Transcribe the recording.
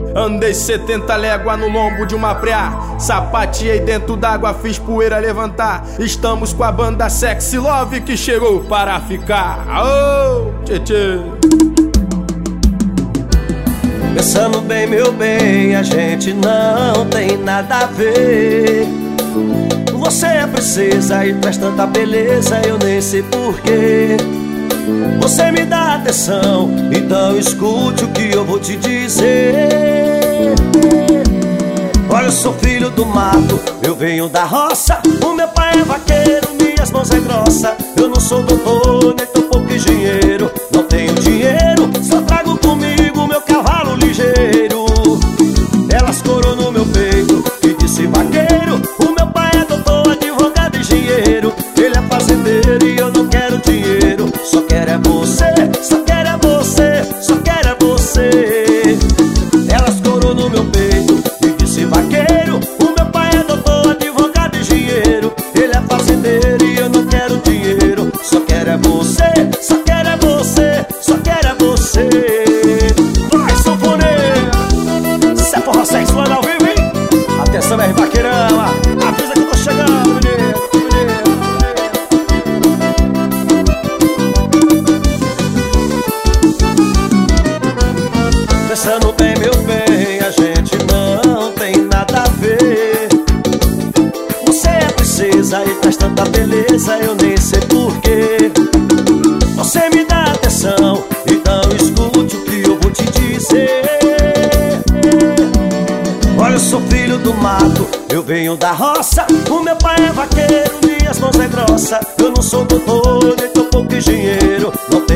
Andei 70 léguas no lombo de uma preá, sapateei dentro d'água, fiz poeira levantar. Estamos com a banda Sexy Love que chegou para ficar. Oh, tchê tchê. Pensando bem, meu bem, a gente não tem nada a ver. Você é princesa e traz tanta beleza, eu nem sei porquê. Você me dá atenção, então escute o que eu vou te dizer. Olha, eu sou filho do mato, eu venho da roça. O meu pai é vaqueiro, minhas mãos é grossa. Eu não sou doutor, nem tão pouco engenheiro. Não tenho dinheiro, só trago comigo meu cavalo ligeiro. Elas corou no meu peito e disse vaqueiro. O meu pai é doutor, advogado, engenheiro. Ele é fazendeiro e eu não quero dinheiro. Só quero é você, só quero é você, só quero é você. Elas corou no meu peito e disse vaqueiro. O meu pai é doutor, advogado, engenheiro. Ele é fazendeiro e eu não quero dinheiro. Só quero é você, só quero é você, só quero é você. Vai, sanfoneiro! Isso é porra sexual ao vivo, hein? Atenção, R. Vaqueirão, avisa que eu tô chegando, menino. Pensando bem, meu bem, a gente não tem nada a ver. Você é princesa e traz tanta beleza, eu nem sei porquê. Você me dá atenção, então escute o que eu vou te dizer. Olha, eu sou filho do mato, eu venho da roça. O meu pai é vaqueiro, minhas mãos é grossa. Eu não sou doutor, nem tão pouco engenheiro. Não